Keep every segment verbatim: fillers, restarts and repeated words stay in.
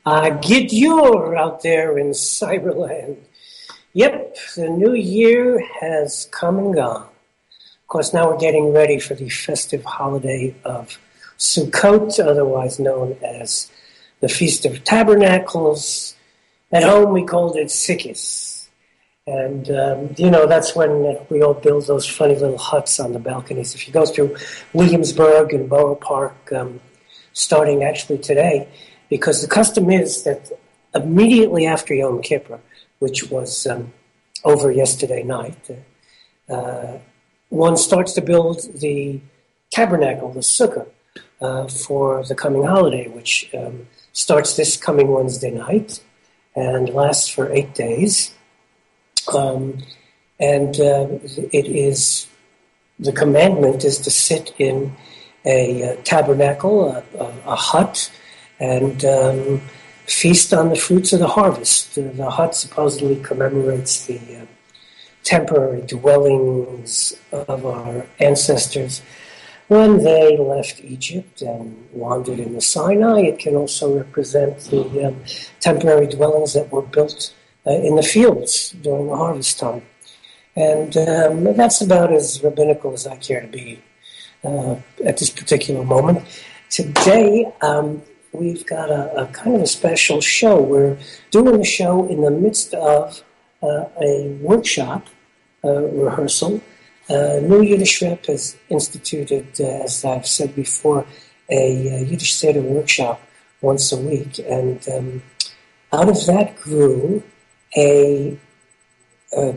Uh, get your out there in Cyberland. Yep, the new year has come and gone. Of course, now we're getting ready for the festive holiday of Sukkot, otherwise known as the Feast of Tabernacles. At home, we called it Sikkis. And, um, you know, that's when we all build those funny little huts on the balconies. If you go through Williamsburg and Borough Park, um, starting actually today, because the custom is that immediately after Yom Kippur, which was um, over yesterday night, uh, one starts to build the tabernacle, the sukkah, uh, for the coming holiday, which um, starts this coming Wednesday night and lasts for eight days. Um, and uh, it is, the commandment is to sit in a, a tabernacle, a, a, a hut, and um, feast on the fruits of the harvest. The, the hut supposedly commemorates the uh, temporary dwellings of our ancestors when they left Egypt and wandered in the Sinai. It can also represent the um, temporary dwellings that were built uh, in the fields during the harvest time. And um, that's about as rabbinical as I care to be uh, at this particular moment. Today, um, we've got a, a kind of a special show. We're doing the show in the midst of uh, a workshop uh, rehearsal. Uh, New Yiddish Rep has instituted, uh, as I've said before, a, a Yiddish Seder workshop once a week. And um, out of that grew a, a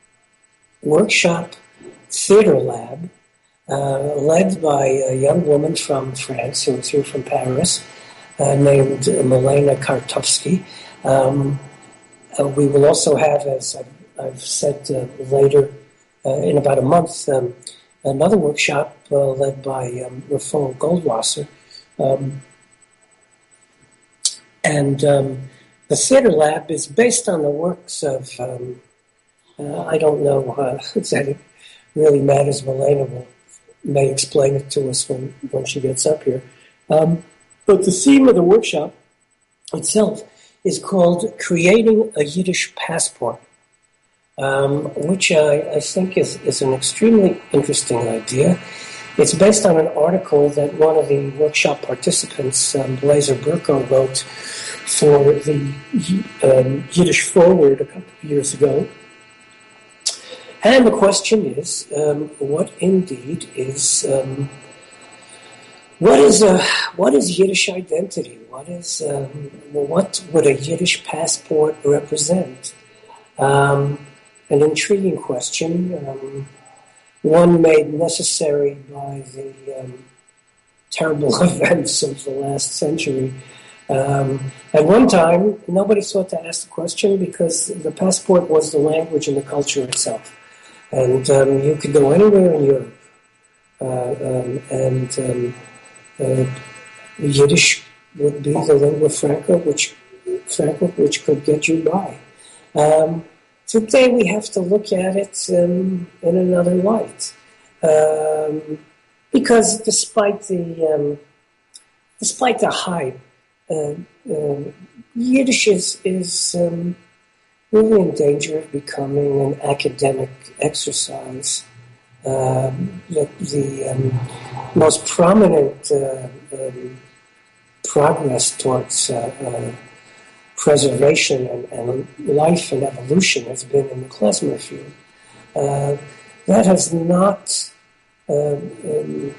workshop theater lab uh, led by a young woman from France who was here from Paris, Uh, named Milena Kartovsky. Um, uh, we will also have, as I've, I've said uh, later, uh, in about a month, um, another workshop uh, led by um, Rafal Goldwasser. Um, and um, the Theater Lab is based on the works of, um, uh, I don't know uh, that it really matters. Milena will, may explain it to us when, when she gets up here. Um, But the theme of the workshop itself is called Creating a Yiddish Passport, um, which I, I think is, is an extremely interesting idea. It's based on an article that one of the workshop participants, um, Blazer Burko, wrote for the um, Yiddish Forward a couple of years ago. And the question is, um, what indeed is... Um, What is a what is Yiddish identity? What is um, what would a Yiddish passport represent? Um, an intriguing question, um, one made necessary by the um, terrible events of the last century. Um, at one time, nobody thought to ask the question because the passport was the language and the culture itself, and um, you could go anywhere in Europe, uh, um, and um, Uh, Yiddish would be the lingua franca, which franca, which could get you by. Um, today we have to look at it um, in another light, um, because despite the um, despite the hype, uh, uh, Yiddish is is um, really in danger of becoming an academic exercise. Um, the, the um, most prominent uh, um, progress towards uh, uh, preservation and, and life and evolution has been in the klezmer field. Uh, that has not uh, um,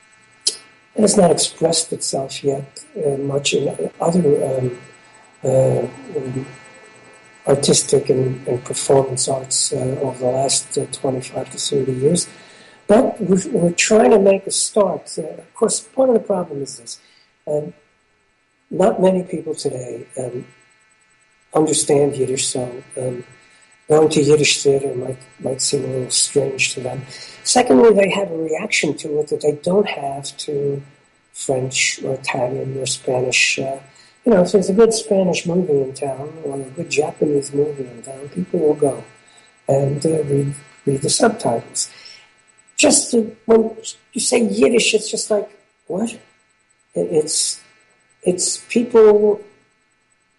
has not expressed itself yet uh, much in other um, uh, um, artistic and, and performance arts uh, over the last uh, twenty-five to thirty years. But we're, we're trying to make a start. Uh, of course, part of the problem is this. Um, not many people today um, understand Yiddish, so um, going to Yiddish theater might, might seem a little strange to them. Secondly, they have a reaction to it that they don't have to French or Italian or Spanish. Uh, you know, if there's a good Spanish movie in town or a good Japanese movie in town, people will go and uh, read, read the subtitles. Just to, when you say Yiddish, it's just like, what? It's it's people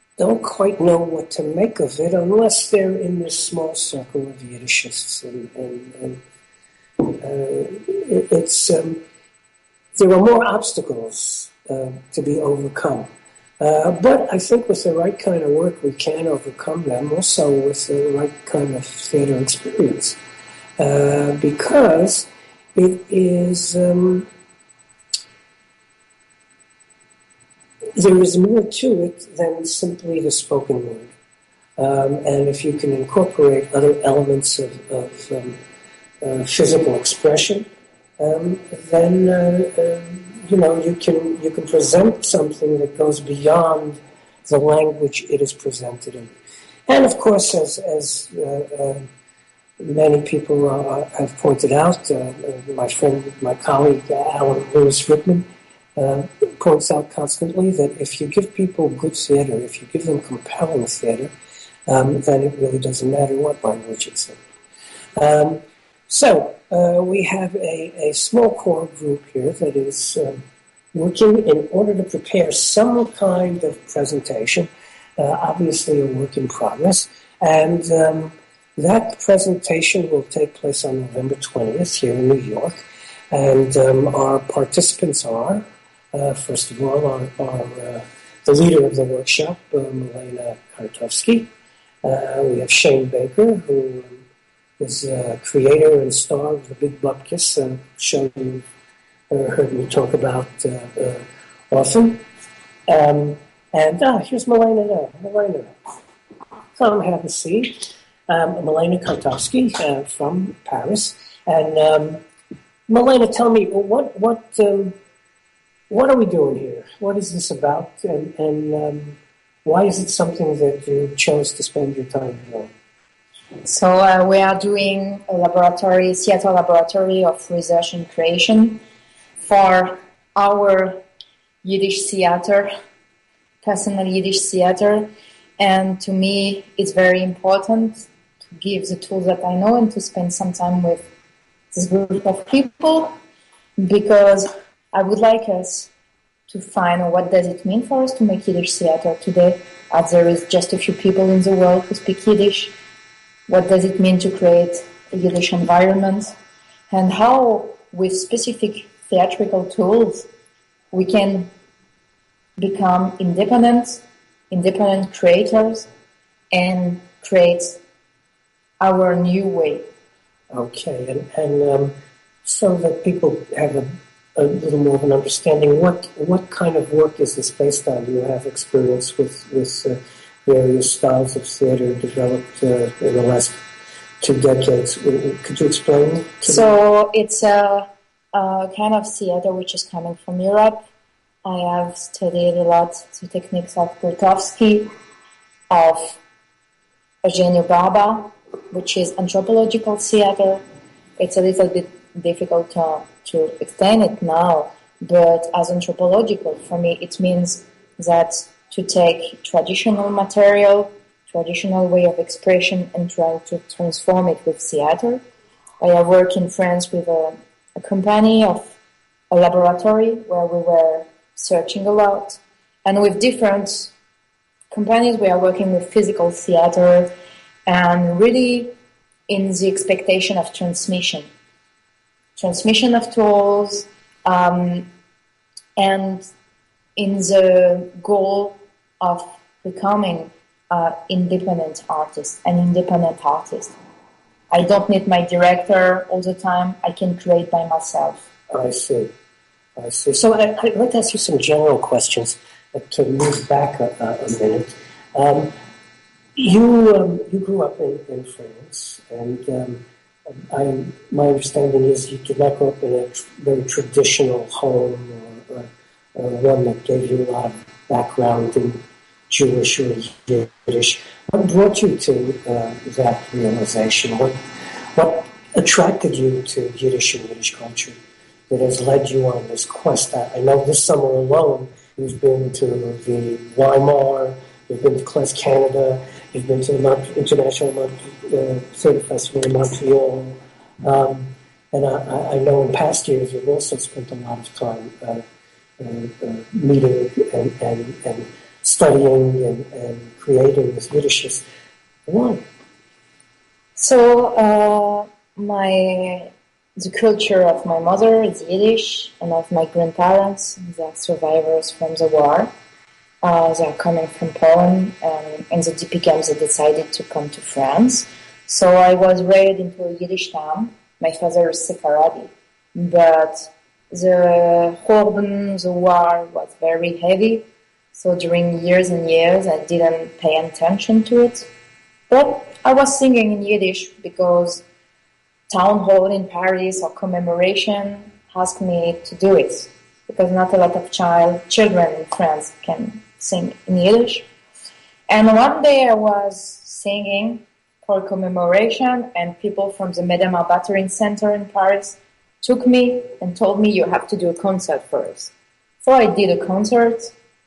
don't quite know what to make of it unless they're in this small circle of Yiddishists. And, and, and uh, it, it's um, there are more obstacles uh, to be overcome. Uh, but I think with the right kind of work, we can overcome them, also with the right kind of theater experience. Uh, because it is, um, there is more to it than simply the spoken word. Um, and if you can incorporate other elements of, of um, uh, physical expression, um, then uh, uh, you know you can you can present something that goes beyond the language it is presented in. And of course, as as uh, uh, many people uh, have pointed out, uh, my friend, my colleague Alan Lewis Rickman uh, points out constantly that if you give people good theater, if you give them compelling theater, um, then it really doesn't matter what language it's in. Um, so uh, we have a, a small core group here that is um, working in order to prepare some kind of presentation, uh, obviously a work in progress, and um, that presentation will take place on November twentieth here in New York, and um, our participants are, uh, first of all, our, our, uh, the leader of the workshop, uh, Milena Kartovsky. Uh, we have Shane Baker, who is a creator and star of the Big Bupkis, a show you've uh, heard me talk about uh, uh, often. Um, and ah, here's Milena there. Milena, come have a seat. Um, Milena Kartovsky uh, from Paris. And um, Milena, tell me, what what um, what are we doing here? What is this about? And, and um, why is it something that you chose to spend your time doing? So uh, we are doing a laboratory, Seattle Laboratory of Research and Creation for our Yiddish theater, personal Yiddish theater. And to me, it's very important to give the tools that I know and to spend some time with this group of people, because I would like us to find what does it mean for us to make Yiddish theater today, as there is just a few people in the world who speak Yiddish. What does it mean to create a Yiddish environment, and how, with specific theatrical tools, we can become independent, independent creators and create our new way. Okay, and, and um, so that people have a, a little more of an understanding, what what kind of work is this based on? Do you have experience with, with uh, various styles of theater developed uh, in the last two decades? Could you explain? To so me? It's a, a kind of theater which is coming from Europe. I have studied a lot the techniques of Grotowski, of Eugenio Barba, which is anthropological theater. It's a little bit difficult to, to explain it now, but as anthropological, for me, it means that to take traditional material, traditional way of expression, and try to transform it with theater. I have worked in France with a, a company of a laboratory where we were searching a lot, and with different companies we are working with physical theater, and really in the expectation of transmission, transmission of tools, um, and in the goal of becoming uh, independent artist, an independent artist. I don't need my director all the time. I can create by myself. I see. I see. So I, I'd like to ask you some general questions uh, to move back a, a minute. Um, you um, you grew up in, in France, and um, I, my understanding is you did not grow up in a tr- very traditional home, or, or, or one that gave you a lot of background in Jewish or Yiddish. What brought you to uh, that realization? What what attracted you to Yiddish and Yiddish culture that has led you on this quest? I, I know this summer alone you've been to the Weimar, you've been to Class Canada, you've been to the Mont- International Mont- uh, Theatre Festival in Montreal, um, and I, I know in past years you've also spent a lot of time uh, uh, uh, meeting and, and, and studying and, and creating with Yiddishes. Why? So, uh, my the culture of my mother is Yiddish, and of my grandparents, they are survivors from the war. Uh, they are coming from Poland, and in the D P camps they decided to come to France. So I was raised into a Yiddish town. My father is Sephardi, but the Churban, the war was very heavy. So during years and years I didn't pay attention to it. But I was singing in Yiddish because town hall in Paris or commemoration asked me to do it, because not a lot of child children in France can sing in Yiddish. And one day I was singing for a commemoration, and people from the Madame Albatrin Center in Paris took me and told me, you have to do a concert first. So I did a concert,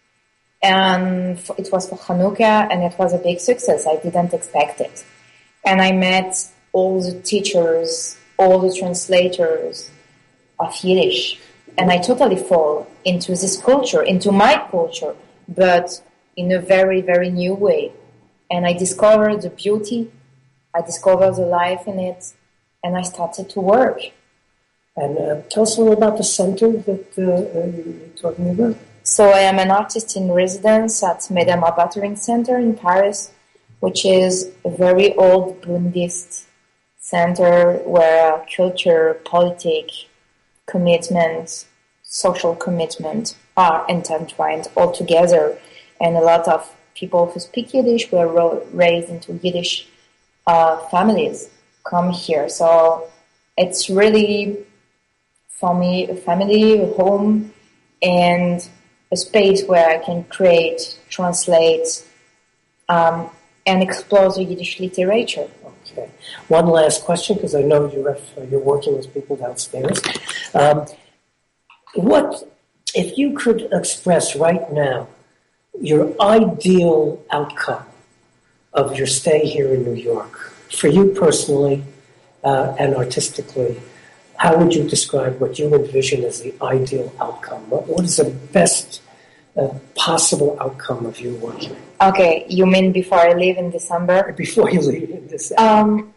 and it was for Hanukkah, and it was a big success. I didn't expect it. And I met all the teachers, all the translators of Yiddish. And I totally fall into this culture, into my culture, but in a very, very new way. And I discovered the beauty, I discovered the life in it, and I started to work. And uh, tell us a little about the center that uh, uh, you're talking about. So I am an artist in residence at Madame Albatrin Center in Paris, which is a very old Buddhist center where culture, politics, commitment, social commitment are intertwined all together. And a lot of people who speak Yiddish were ro- raised into Yiddish uh, families come here. So it's really, for me, a family, a home, and a space where I can create, translate, um, and explore the Yiddish literature. Okay. One last question, because I know you're you're working with people downstairs. Um, what, if you could express right now your ideal outcome of your stay here in New York, for you personally uh, and artistically, how would you describe what you envision as the ideal outcome? What, what is the best uh, possible outcome of you working? Okay, you mean before I leave in December? Before you leave in December. Um,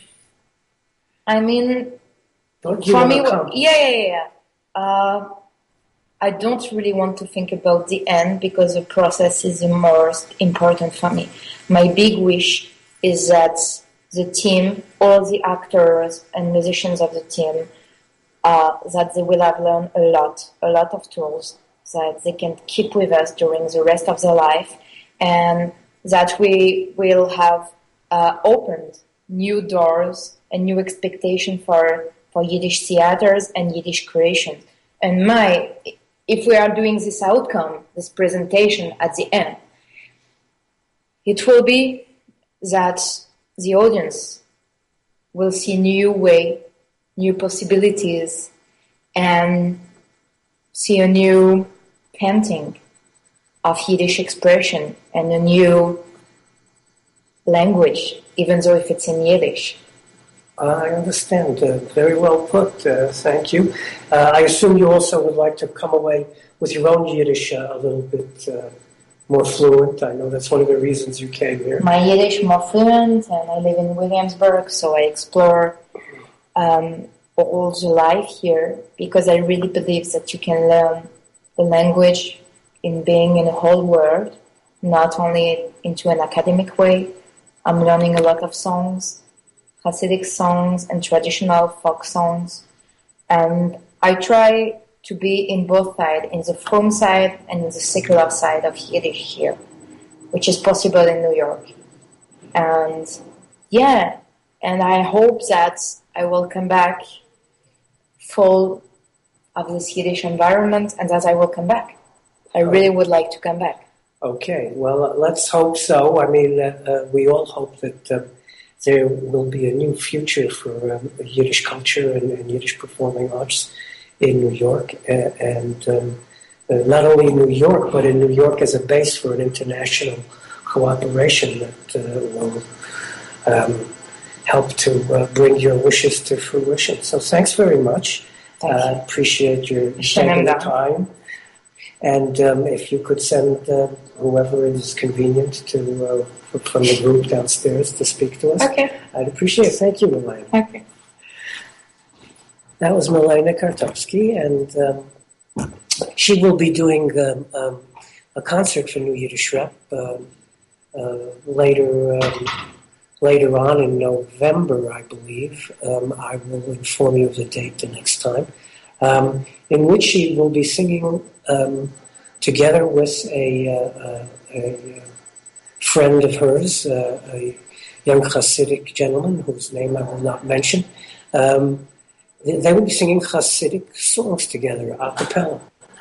I mean, Don't you for me, come? yeah, yeah, yeah. Uh, I don't really want to think about the end because the process is the most important for me. My big wish is that the team, all the actors and musicians of the team, uh, that they will have learned a lot, a lot of tools that they can keep with us during the rest of their life, and that we will have uh, opened new doors and new expectation for, for Yiddish theaters and Yiddish creation. And my, if we are doing this outcome, this presentation at the end, it will be that the audience will see new way, new possibilities, and see a new painting of Yiddish expression and a new language, even though if it's in Yiddish. I understand. Uh, very well put. Uh, thank you. Uh, I assume you also would like to come away with your own Yiddish uh, a little bit uh, more fluent. I know that's one of the reasons you came here. My Yiddish more fluent, and I live in Williamsburg, so I explore um, all the life here because I really believe that you can learn the language in being in the whole world, not only into an academic way. I'm learning a lot of songs, Hasidic songs and traditional folk songs, and I try to be in both sides, in the frum side and in the secular side of Yiddish here, which is possible in New York. And yeah, and I hope that I will come back full of this Yiddish environment and that I will come back. I really would like to come back. Okay, well, uh, let's hope so. I mean, uh, uh, we all hope that uh, there will be a new future for um, Yiddish culture and, and Yiddish performing arts in New York, uh, and um, uh, not only in New York, but in New York as a base for an international cooperation that uh, will um, help to uh, bring your wishes to fruition. So thanks very much. I uh, appreciate your taking the time. And um, if you could send uh, whoever is convenient to uh, from the group downstairs to speak to us, okay. I'd appreciate it. Thank you, Milena. Okay. That was Milena Kartovsky, and um, she will be doing um, um, a concert for New Yiddish Rep um, uh, later um, later on in November, I believe. Um, I will inform you of the date the next time, um, in which she will be singing um, together with a, uh, a, a friend of hers, uh, a young Hasidic gentleman whose name I will not mention. Um, they, they will be singing Hasidic songs together, a cappella.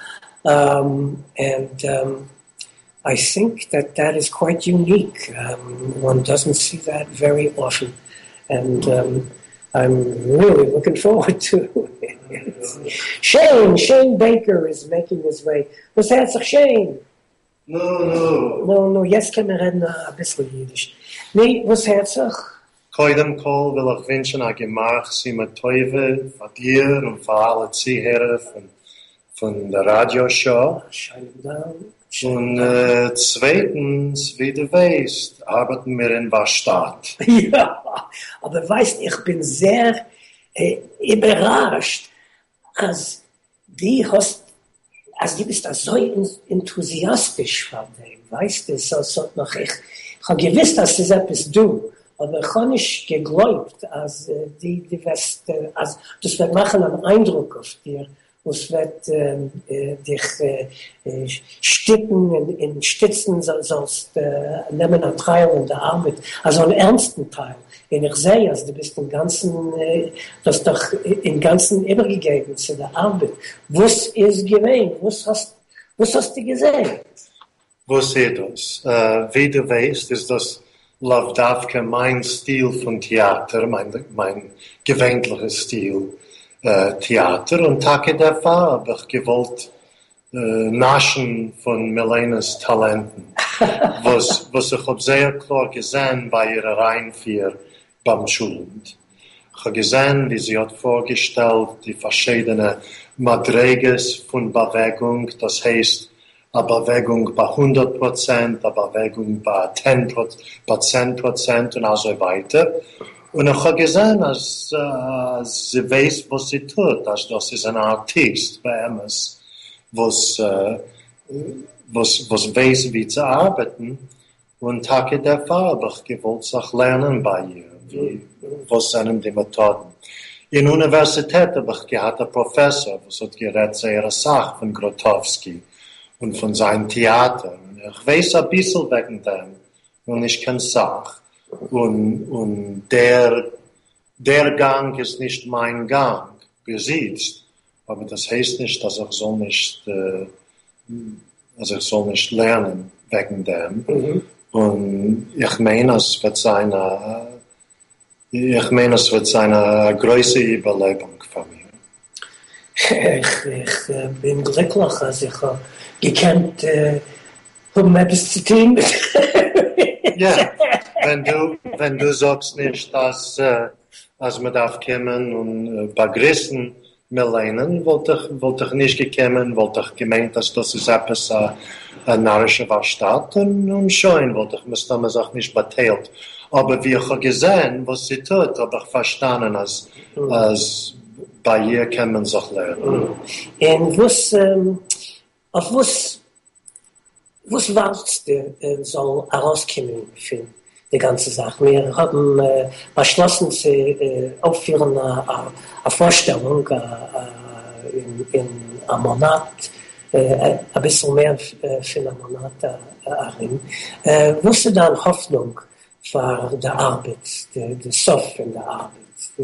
Um, and um, I think that that is quite unique. Um, one doesn't see that very often. And um, I'm really looking forward to it. Shane, Shane Baker is making his way. Was herzlich, Shane? No, no. No, no, jetzt können wir reden ein bisschen Jiddisch. Nee, was herzlich? Koidem kol will ich wünschen a gemach sie mit Teufe von dir und von alle Zuhörer von, von der Radioshow. Und äh, zweitens, wie du weißt, arbeiten wir in Bastard. Ja, aber weißt, ich bin sehr äh, überrascht, als die hast, als die bist da so enthusiastisch von dem, weißt du, so, so noch ich, ich habe gewusst, dass das etwas du, aber ich habe nicht geglaubt, als äh, die, die wirst, äh, als, das wird machen einen Eindruck auf dir. Es wird ähm, äh, dich äh, äh, sticken, in, in Stützen, so, sollst äh, nehmen einen Teil in der Arbeit, also einen ernsten Teil. Und ich sehe, also du bist im Ganzen, äh, das doch im Ganzen übergegeben zu der Arbeit. Was ist gewesen? Was hast, was hast du gesehen? Was ist das? Äh, wie du weißt, ist das Lavdavka mein Stil von Theater, mein, mein gewöhnlicher Stil. Uh, Theater und Tage der Fall habe ich gewollt uh, naschen von Milenas Talenten, was, was ich habe sehr klar gesehen bei ihrer Reinführ beim Schulund. Ich habe gesehen, wie sie hat vorgestellt, die verschiedenen Madriges von Bewegung, das heißt, eine Bewegung bei hundert Prozent, eine Bewegung bei zehn Prozent und so weiter. Und ich habe gesehen, dass äh, sie weiß, was sie tut, dass das ist ein Artist bei ihm ist, was, äh, was, was weiß, wie zu arbeiten. Und Tage der Fall habe ich gewollt, sich lernen bei ihr, wie, was sind die Methoden. In der Universität habe ich gehabt einen Professor, was hat geredet, seine Sache von Grotowski und von seinem Theater. Und ich weiß ein bisschen wegen dem, und ich kann sagen, Und, und der, der Gang ist nicht mein Gang, besitzt. Aber das heißt nicht, dass ich soll nicht, äh, also ich soll nicht lernen wegen dem. Mhm. Und ich meine, es wird seine, ich meine, es wird seine größte Überlebung von mir. Ich, ich äh, bin glücklich, als ich äh, gekannt, äh, um etwas zu tun. Ja. Wenn du, wenn du sagst nicht, dass, äh, als man darf kommen und äh, begrüßen Milena, wollte ich, wollte ich nicht gekommen, wollte ich gemeint, dass das ist etwas, äh, ein narrischer Verstand und, und schon, wollte ich mir damals auch nicht beteiligt. Aber wie ich habe gesehen, was sie tut, habe ich verstanden, als, mhm. als bei ihr kann man sich lernen. Mhm. Und was, ähm, auf was, was warst du, äh, soll herauskommen für die ganze Sache? Wir haben äh, beschlossen, zu äh, aufführen eine, eine Vorstellung äh, in, in einem Monat, äh, ein bisschen mehr äh, für einen Monat darin. Äh, äh, was ist deine Hoffnung für die Arbeit, die, die Sof in der Arbeit?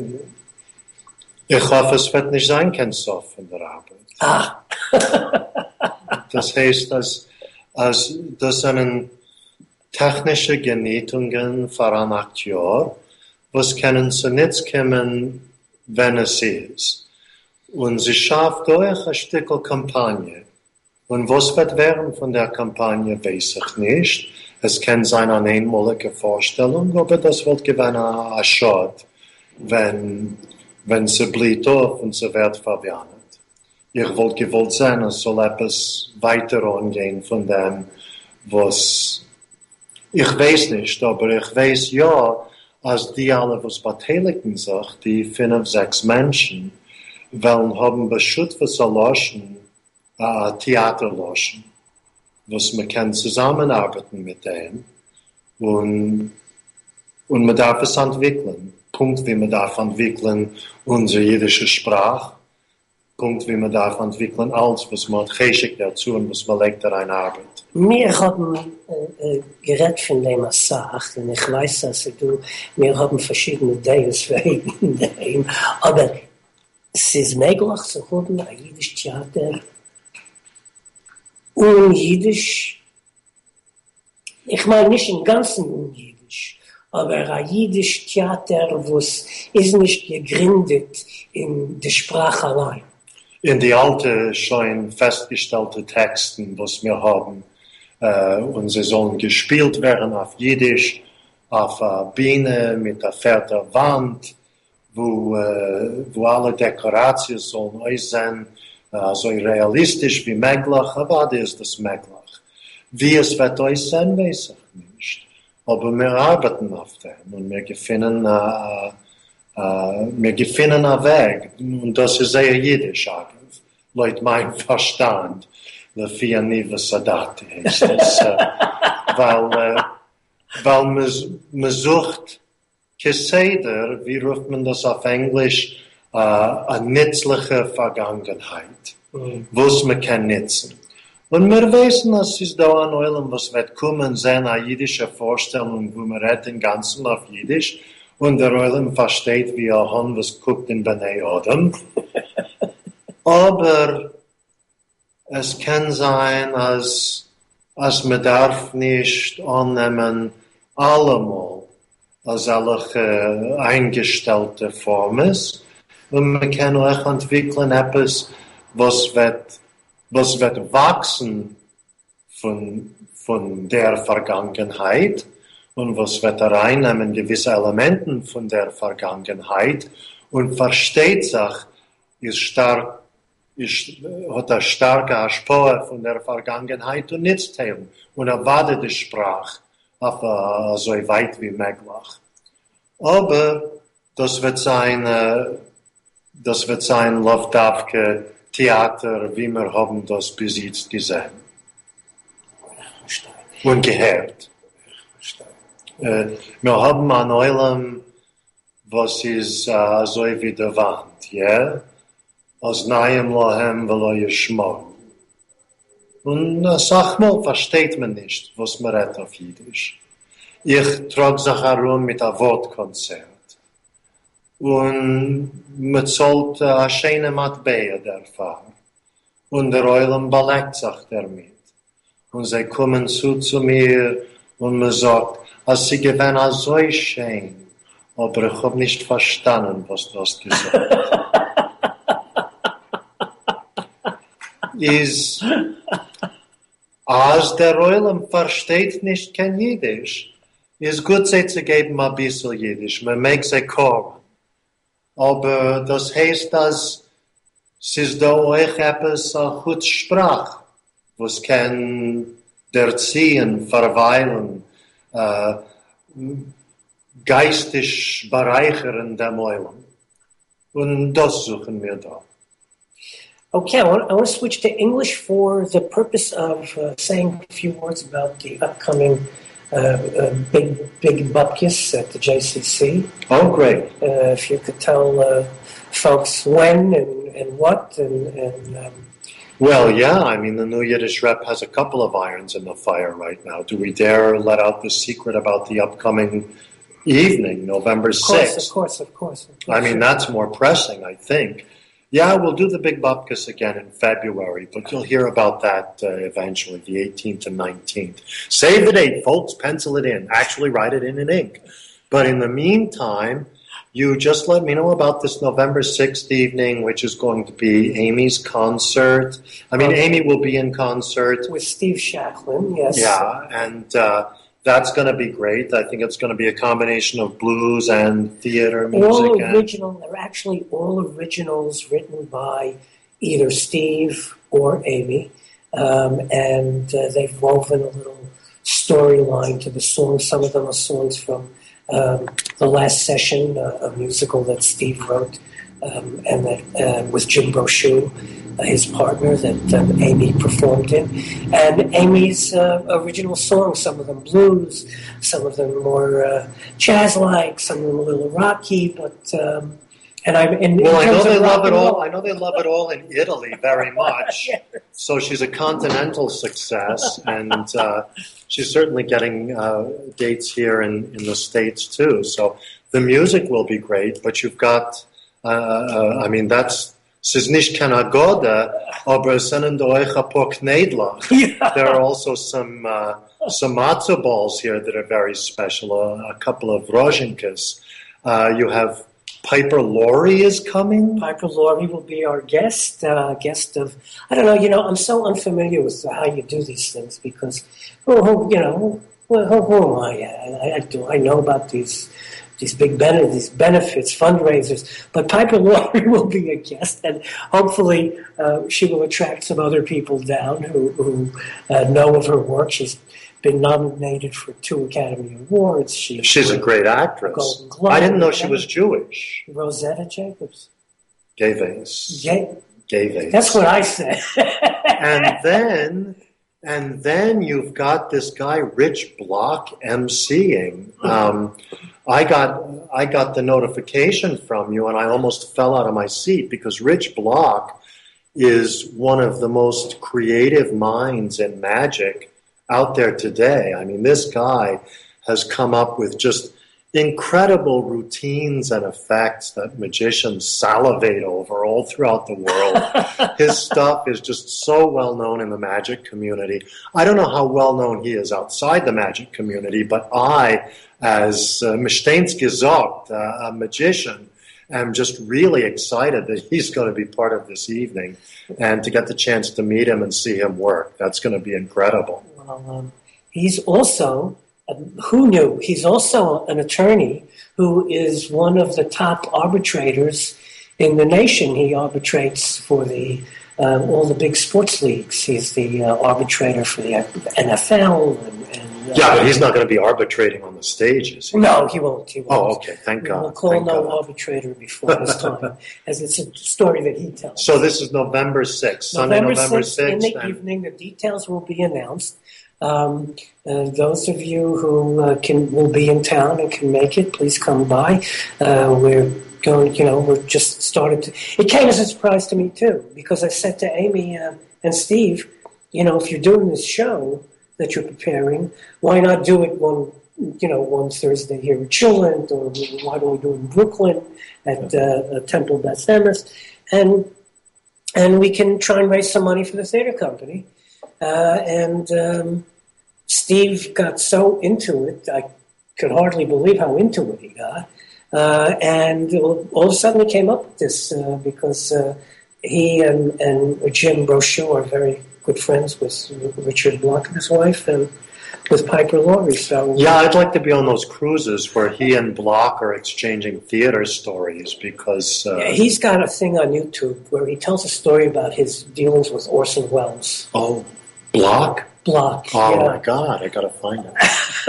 Ich hoffe, es wird nicht sein, kein Sof in der Arbeit. Ah. Das heißt, dass, als das einen technische Genetungen für ein Akteur, was können zu nichts kommen, wenn es ist. Und sie schafft durch ein Stück Kampagne. Und was wird werden von der Kampagne, weiß ich nicht. Es kann sein eine einmalige Vorstellung, aber das wird gewinnen ein Schad, wenn, wenn sie bleibt auf und sie wird verwendet. ich wollte gewollt sein, es soll etwas weiter angehen von dem, was ich weiß nicht, aber ich weiß ja, als die alle, was beteiligen sich, die fünf, sechs Menschen, wollen haben bestimmt was erloschen, äh, Theater loschen, was man kann zusammenarbeiten mit denen und, und man darf es entwickeln. Punkt, wie man darf entwickeln unsere jüdische Sprache, Punkt, wie man darf entwickeln alles, was man geschick dazu und was man legt da rein Arbeit. Wir haben äh, äh, geredet von dem Assach, und ich weiß, dass du, wir haben verschiedene Ideen wegen dem, aber es ist möglich zu haben, ein jüdisches Theater unjüdisch, ich meine nicht im Ganzen unjüdisch, aber ein jüdisches Theater, was ist nicht gegründet in der Sprache allein. In die alte, schon festgestellte Texten, was wir haben, äh, und sie sollen gespielt werden auf Jiddisch, auf einer Bühne mit einer vierten Wand, wo, äh, wo alle Dekorationen sollen aussehen, äh, so realistisch wie möglich, aber das ist das möglich. Wie es wird aussehen, weiß ich nicht. Aber wir arbeiten auf dem und wir finden, äh, Uh, wir finden einen Weg, und das ist sehr jiddisch, Leute mein Verstand, Lefia Niva Sadati heißt es, uh, weil, uh, weil man, man sucht Keseder, wie ruft man das auf Englisch, uh, eine nützliche Vergangenheit, mhm. was man kann nützen. Und wir wissen, dass es da an Eulen, was wird kommen, sein, eine jüdische Vorstellung, wo man redet den Ganzen auf Jiddisch, und der Eulen versteht, wie er Hund was guckt in Bnei Adam. Aber es kann sein, als, als man darf nicht annehmen, allemal als solche eingestellte Formen. Und man kann auch entwickeln etwas, was wird, was wird wachsen von, von der Vergangenheit. Und was wird er reinnehmen, gewisse Elementen von der Vergangenheit und versteht sich, ist stark, ist, hat eine starke Spur von der Vergangenheit und nicht teilen. Und erwartet die Sprache auf uh, so weit wie möglich. Aber das wird sein, uh, das wird sein Lovdavke Theater, wie wir haben das bis jetzt gesehen. Und gehört. Uh, wir haben an Eulam, was ist uh, so wie der Wand, ja? Yeah? Als Naim Lohem velo Yishmo. Und uh, sag mal, versteht man nicht, was man redet auf Jiddisch. Ich trage sich herum mit einem Wortkonzert. Und man sollte eine schöne Matbeia erfahren. Und der Eulam belegt sich damit. Und sie kommen zu, zu mir und man sagt, als sie gewinnen so schön, aber ich habe nicht verstanden, was du hast gesagt. Ist, als der Eulam versteht nicht kein Jiddisch, ist gut, sie zu geben ein bisschen Jiddisch, man mag sie kommen. Aber das heißt, dass es ist da euch etwas eine gute Sprache, was kann erziehen, verweilen, Uh, geistig bereichern dem Eulam. Und das suchen wir da. Okay, I want, I want to switch to English for the purpose of uh, saying a few words about the upcoming uh, uh, big big bupkis at the J C C. Oh, great. Uh, if you could tell uh, folks when and, and what and... and um, Well, yeah, I mean, the New Yiddish Rep has a couple of irons in the fire right now. Do we dare let out the secret about the upcoming evening, November sixth? Of course, of course, of course. I mean, that's more pressing, I think. Yeah, we'll do the Big Bupkis again in February, but you'll hear about that uh, eventually, the eighteenth and nineteenth. Save the date, folks, pencil it in. Actually, write it in in ink. But in the meantime, you just let me know about this November sixth evening, which is going to be Amy's concert. I mean, okay. Amy will be in concert. With Steve Shacklin, yes. Yeah, and uh, that's going to be great. I think it's going to be a combination of blues and theater music. All and original, they're actually all originals written by either Steve or Amy, um, and uh, they've woven a little storyline to the songs. Some of them are songs from um, The Last Session, uh, a musical that Steve wrote, um, and that uh, with Jim Brochu, uh, his partner, that um, Amy performed in. And Amy's uh, original songs, some of them blues, some of them more uh, jazz-like, some of them a little rocky, but... Um, And I, in, well, in I know they love it all. roll, I know they love it all in Italy very much. Yes. So she's a continental success, and uh, she's certainly getting uh, dates here in, in the States too. So the music will be great. But you've got, uh, uh, I mean, that's Siznish Kanagoda, aber Senendoecha Poknedla. There are also some uh, some matzo balls here that are very special. Uh, a couple of rozhinkas. Uh, you have. Piper Laurie is coming? Piper Laurie will be our guest, uh, guest of, I don't know, you know, I'm so unfamiliar with how you do these things because, who, who you know, who, who am I? I, I, do, I know about these these big benefits, these benefits, fundraisers, but Piper Laurie will be a guest, and hopefully uh, she will attract some other people down who, who uh, know of her work. She's been nominated for two Academy Awards. She She's a great actress. Golden Globe. I didn't know she was Jewish. Rosetta Jacobs. Gay vase. Gay. Gay vase. That's what I said. and then, and then you've got this guy Rich Block emceeing. Um, I got I got the notification from you, and I almost fell out of my seat because Rich Block is one of the most creative minds in magic out there today. I mean, this guy has come up with just incredible routines and effects that magicians salivate over all throughout the world. His stuff is just so well known in the magic community. I don't know how well known he is outside the magic community, but I, as uh, Mishtein's gesagt, uh, a magician, am just really excited that he's going to be part of this evening and to get the chance to meet him and see him work. That's going to be incredible. Um, he's also, um, who knew, he's also an attorney who is one of the top arbitrators in the nation. He arbitrates for the uh, all the big sports leagues. He's the uh, arbitrator for the N F L. And, and, uh, yeah, but he's not going to be arbitrating on the stages. He? No, he won't. He won't. Oh, okay, thank God. We'll call thank no God. arbitrator before his time, as it's a story that he tells. So this is November sixth, Sunday, November sixth. In the and evening, the details will be announced. Um, uh, those of you who uh, can will be in town and can make it, please come by. Uh, we're going, you know, we're just started to. It came as a surprise to me too, because I said to Amy uh, and Steve, you know, if you're doing this show that you're preparing, why not do it one, you know, one Thursday here in Chillant, or why don't we do it in Brooklyn at uh, Temple Beth Emrys, and and we can try and raise some money for the theater company. Uh, and um, Steve got so into it, I could hardly believe how into it he got. Uh, and all of a sudden he came up with this uh, because uh, he and, and Jim Brochu are very good friends with Richard Block and his wife, and with Piper Laurie. So yeah, I'd like to be on those cruises where he and Block are exchanging theater stories because... Uh, yeah, he's got a thing on YouTube where he tells a story about his dealings with Orson Welles. Oh, Block? Block. Oh, yeah. my God, I got to find him.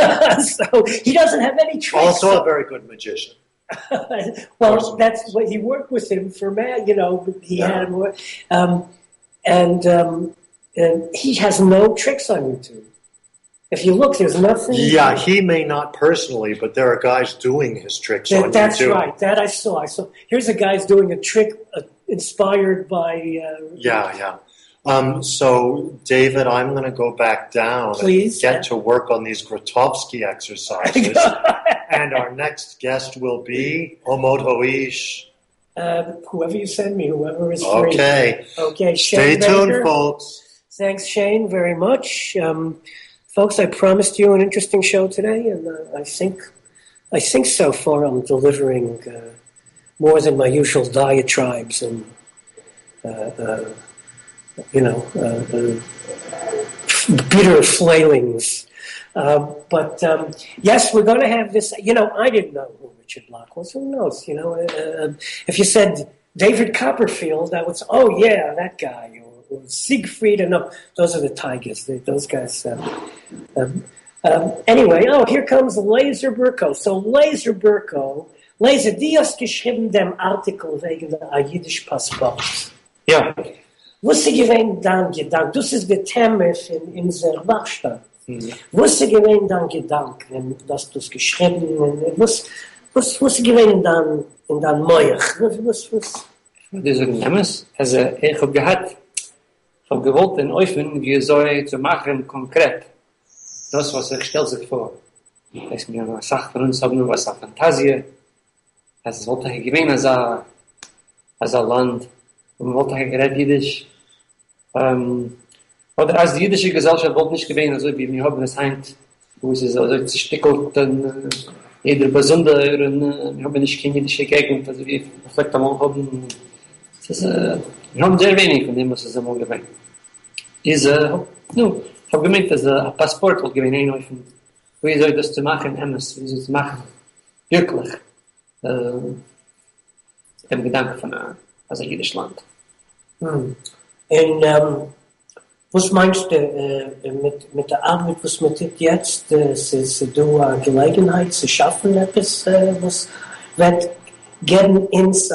So he doesn't have any tricks. Also a very good magician. Well, that's what he worked with him for, man. You know, he yeah. had, um, and, um, and he has no tricks on YouTube. If you look, there's nothing. Yeah, he may not personally, but there are guys doing his tricks that, on that's YouTube. That's right. That I saw. I saw. Here's a guy's doing a trick uh, inspired by. Uh, yeah, yeah. Um, so, David, I'm going to go back down Please. and get to work on these Grotowski exercises. And our next guest will be Omod Hoish. Uh, whoever you send me, whoever is free. Okay. Okay, Stay Shane tuned, Baker. folks. Thanks, Shane, very much. Um, folks, I promised you an interesting show today, and uh, I think I think so far I'm delivering uh, more than my usual diatribes and, uh, uh, you know, uh, uh, bitter flailings. Uh, but, um, yes, we're going to have this. You know, I didn't know who Richard Block was. Who knows? You know, uh, if you said David Copperfield, that was, oh yeah, that guy, or, or Siegfried, and no, those are the Tigers, they, those guys. Um, um, um, anyway, oh, here comes Laser Burko. So Laser Burko, Laser, die hast geschrieben dem Artikel wegen der Jiddisch Passport. Ja. Was sie gewähnt dann Gedanke, das ist der Thema in unserer Bachstadt. Mhm. Was sie gewähnt dann Gedanke, dass du es geschrieben hast, was, was, was sie gewähnt dann in dein Meuch, was, was, was? Das ist ein Nemes, also ich habe gehabt, ich habe gewollt in Eufen, wie soll zu machen konkret, das, was ich stelle sich vor. Es mir eine Sache von uns, haben wir was auf Fantasie, es wollte ich gewähnt als ein, als ein Land, und wollte ich geredet Jiddisch, ähm, oder als die jüdische Gesellschaft wollte nicht gewähnt, also wie wir haben es heint, wo es ist also zerstückelt, dann jeder Besondere, und wir haben nicht keine jüdische Gegend, also wir vielleicht einmal haben, es ist, äh, wir haben sehr wenig von dem, was es einmal gewähnt. Ist, äh, nu, ich habe gemeint, dass ein Passport wollte gewähnt, ein Eufen, wie soll das zu machen, Emmes, wie soll das machen, wirklich, äh, dem Gedanken von einer, als ein jüdisches Land. Hm. Und ähm, was meinst du äh, mit, mit der Arbeit, was man tut jetzt? Äh, es ist du eine Gelegenheit zu schaffen, etwas, äh, was wird geben ins, äh,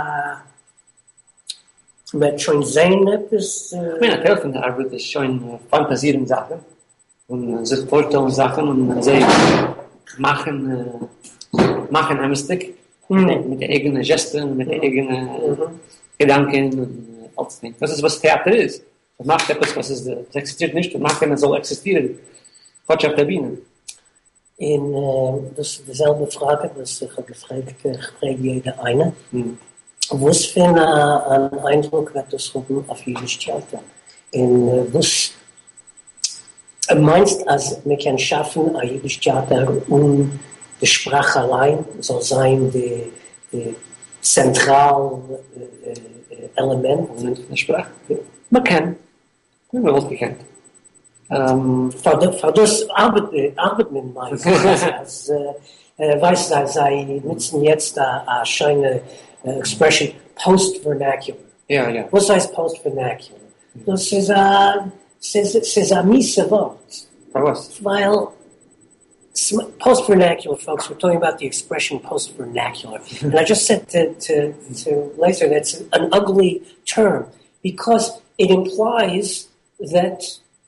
wird schon sehen, etwas? Äh, Ich meine, ein Teil von der Arbeit ist schon äh, fantasieren Sachen und äh, sich vorstellen Sachen und äh, sie machen, äh, machen ein Stück Mhm. mit, mit den eigenen Gesten, mit den eigenen äh, Mhm. Gedanken und äh, alles Ding. Das ist, was Theater ist. Das macht etwas, was es, es existiert nicht, und macht, es soll existieren. Quatsch auf der Bühne. in, äh, das ist dieselbe Frage, was ich habe gefragt, ich frage jeder eine. Mhm. Was für eine, einen Eindruck wird das haben auf Jiddisch Theater? Und äh, was meinst du, als wir können schaffen, ein Jiddisch Theater, um die Sprache allein soll sein, die, die zentrale äh, äh, Element? Und eine Sprache. Man kann. Man wird gekannt. Ähm, Für das arbeitet man meistens. äh, weiß du, sie nutzen jetzt eine schöne Expression, Post-Vernacular. ja, ja. Was heißt Post-Vernacular? Das ist ein, das ist ein miese Wort. For was? Weil post-vernacular, folks, we're talking about the expression post-vernacular. And I just said to, to, to Laser, that's an ugly term because it implies that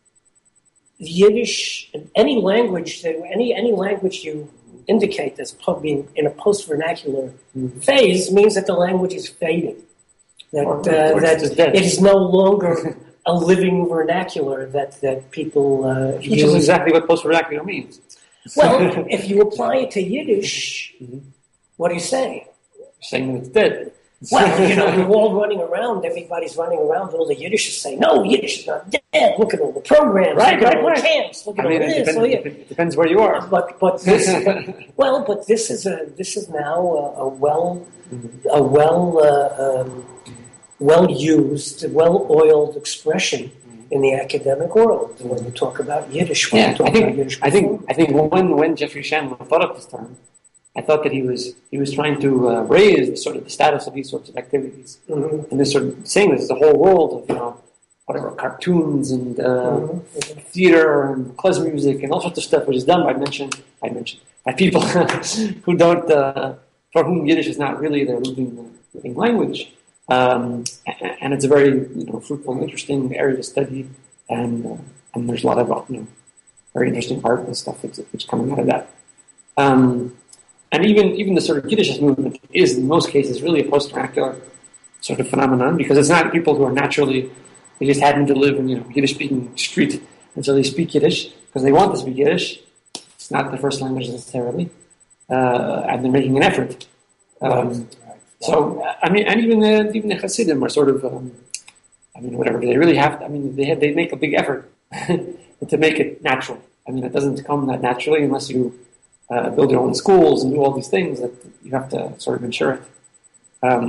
Yiddish, any language, any, any language you indicate as being in a post-vernacular mm-hmm. phase means that the language is fading. That, or, uh, or that it is no longer a living vernacular that, that people uh, Which use. is exactly what post-vernacular means. Well, if you apply it to Yiddish, mm-hmm. what do you say? Saying that it's dead. Well, you know, we're all running around, everybody's running around, all the Yiddish is saying, no, Yiddish is not dead, look at all the programs, Right, look at right, all right. the camps, look at I mean, all it this. depends, Oh, yeah. it depends where you are. But, but this, but, well, but this is a, this is now a, a well, mm-hmm. a well, uh, um, well-used, well-oiled expression in the academic world when you talk about Yiddish. When Yeah, you talk I think, about Yiddish I think, I think when, when Jeffrey Shanlon thought of this term, I thought that he was he was trying to uh, raise the sort of the status of these sorts of activities, mm-hmm. and this sort of saying this is the whole world of you know whatever cartoons and uh, mm-hmm. theater and klezmer music and all sorts of stuff, which is done by mentioned I mentioned by people who don't uh, for whom Yiddish is not really their living, living language, um, and, and it's a very you know fruitful and interesting area to study, and uh, and there's a lot of you know very interesting art and stuff that's, that's coming out of that. Um, And even, even the sort of Yiddishist movement is, in most cases, really a post-vernacular sort of phenomenon because it's not people who are naturally, they just happen to live in, you know, Yiddish-speaking street, and so they speak Yiddish because they want to speak Yiddish. It's not their first language necessarily, uh, and they're making an effort. Um, so, I mean, and even the, even the Hasidim are sort of, um, I mean, whatever, they really have to, I mean, they have, they make a big effort to make it natural. I mean, it doesn't come that naturally unless you Uh, build your own schools and do all these things that you have to sort of ensure it. Um,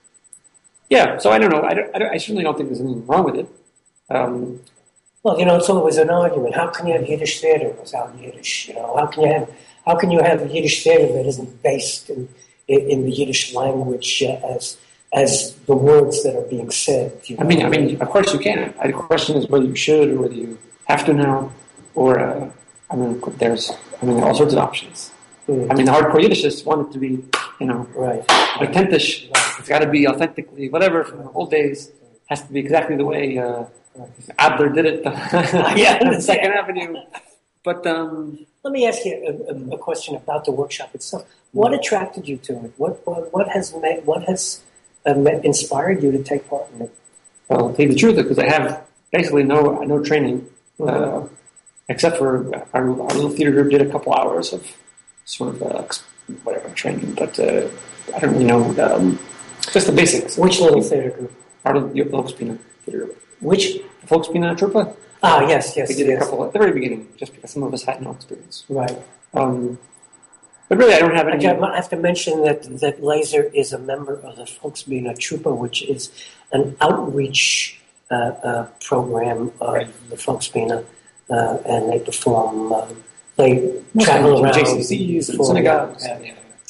yeah, so I don't know. I, don't, I, don't, I certainly don't think there's anything wrong with it. Um, well, you know, it's always an argument. How can you have Yiddish theater without Yiddish? You know, how can you have how can you have a Yiddish theater that isn't based in in, in the Yiddish language uh, as as the words that are being said. You know? I mean, I mean, of course you can. The question is whether you should or whether you have to now, or uh, I mean, there's, I mean, there are all sorts of options. Mm. I mean, the hardcore Yiddishists want it to be, you know, right, authentic. It's got to be authentically, whatever from the old days. Has to be exactly the way uh, Adler did it. Yeah, on Second Avenue. But um, let me ask you a, a, a question about the workshop itself. What attracted you to it? What what, what has made, what has uh, inspired you to take part in it? Well, to tell you the truth, because I have basically no no training, uh, except for our, our little theater group did a couple hours of sort of uh, whatever training, but uh, I don't really know um, just the basics. Which little theater group? Part of the Volksbühne theater group. Which Volksbühne Truppe? Ah, yes, yes. We did yes. a couple at the very beginning, just because some of us had no experience. Right. Um, but really, I don't have any. I have to mention that that Laser is a member of the Volksbühne Truppe, which is an outreach uh, uh, program of right. the Volksbühne, uh, and they perform. Uh, they travel around J C Cs and synagogues. Yeah, yeah.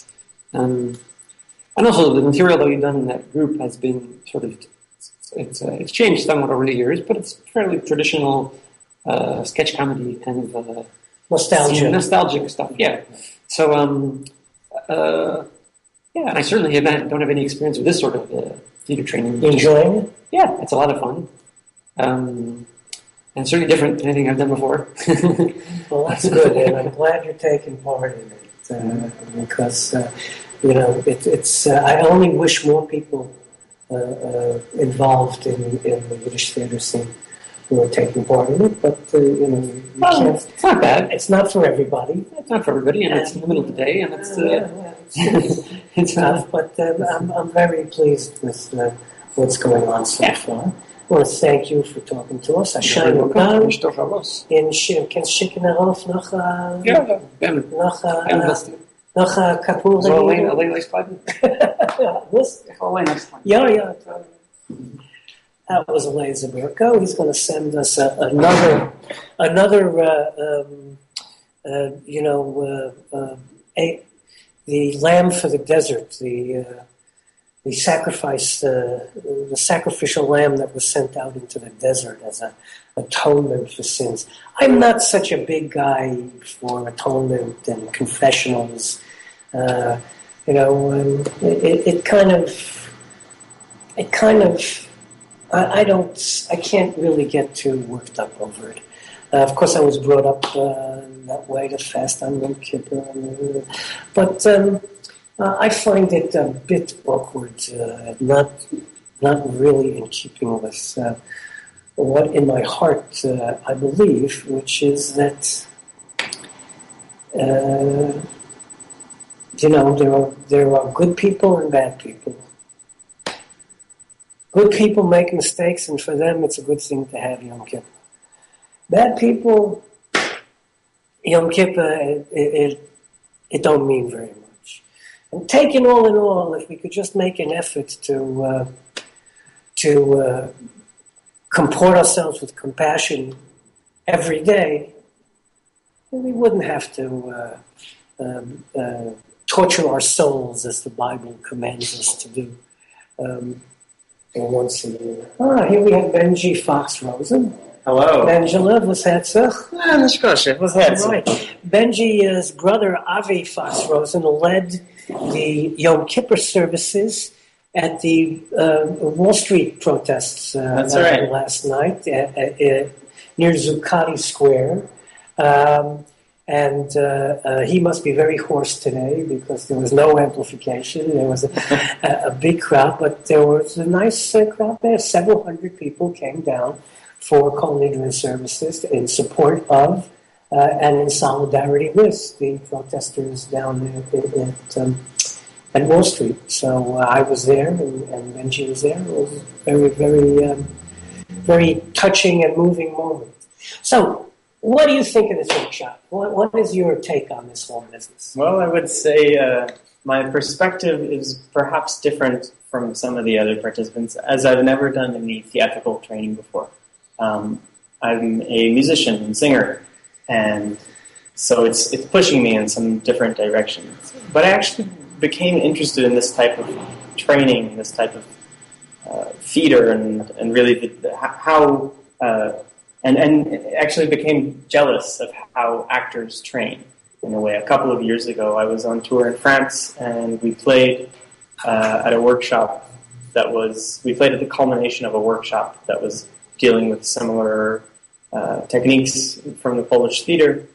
Um, and also, the material that we've done in that group has been sort of. It's uh, it's changed somewhat over the years, but it's fairly traditional uh, sketch comedy kind of uh, nostalgia, nostalgic stuff. Yeah. So um, uh, yeah, and I certainly have, don't have any experience with this sort of uh, theater training. You enjoying it? Yeah, it's a lot of fun, um, and certainly different than anything I've done before. Well, that's good, and I'm glad you're taking part in it uh, because uh, you know it, it's. Uh, I only wish more people. Uh, uh, involved in, in the Yiddish theater scene who are taking part in it, but uh, you know, you well, can't, it's not bad. It's not for everybody. It's not for everybody, and it's in the middle of the day, and it's uh, yeah, yeah, it's, it's tough. But um, I'm I'm very pleased with uh, what's going on so yeah. far. I want to thank you for talking to us. I shine you down in Schick. Can Schick in Rolf noch ja, noch Nog uh, Kapul. Zo alleen, alleen lees blijven? Was? Alleen lees blijven. Yeah, yeah. That was Elaine Zaberko. He's going to send us uh, another, another, uh, um, uh, you know, uh, uh, a, the lamb for the desert, the uh, the sacrifice, uh, the sacrificial lamb that was sent out into the desert as a atonement for sins. I'm not such a big guy for atonement and confessionals. Uh, you know, um, it, it kind of, it kind of, I, I don't, I can't really get too worked up over it. Uh, of course, I was brought up uh, that way to fast on Yom Kippur, but um, uh, I find it a bit awkward, uh, not, not really in keeping with uh, what in my heart uh, I believe, which is that. Uh, You know, there are there are good people and bad people. Good people make mistakes, and for them, it's a good thing to have Yom Kippur. Bad people, Yom Kippur, it, it, it don't mean very much. And taken all in all, if we could just make an effort to uh, to uh, comport ourselves with compassion every day, we wouldn't have to. Uh, um, uh, torture our souls as the Bible commands us to do um, once a year. Ah, here we have Benji Fox Rosen. Hello. Benjala, what's that, sir? Ah, that's good. What's that, sir? Right. Benji's brother, Avi Fox Rosen, led the Yom Kippur services at the uh, Wall Street protests uh, that's right. last night at, at, at, near Zuccotti Square. Um, And uh, uh, he must be very hoarse today because there was no amplification. There was a, a, a big crowd, but there was a nice uh, crowd there. Several hundred people came down for Kol Nidre services in support of uh, and in solidarity with the protesters down there at, um, at Wall Street. So uh, I was there, and, and Benji was there. It was a very, very, um, very touching and moving moment. So. What do you think of this workshop? What, what is your take on this whole business? Well, I would say uh, my perspective is perhaps different from some of the other participants, as I've never done any theatrical training before. Um, I'm a musician and singer, and so it's it's pushing me in some different directions. But I actually became interested in this type of training, this type of uh, theater, and and really the, the, how uh, and and actually became jealous of how actors train in a way. A couple of years ago, I was on tour in France, and we played uh, at a workshop that was we played at the culmination of a workshop that was dealing with similar uh, techniques from the Polish theater,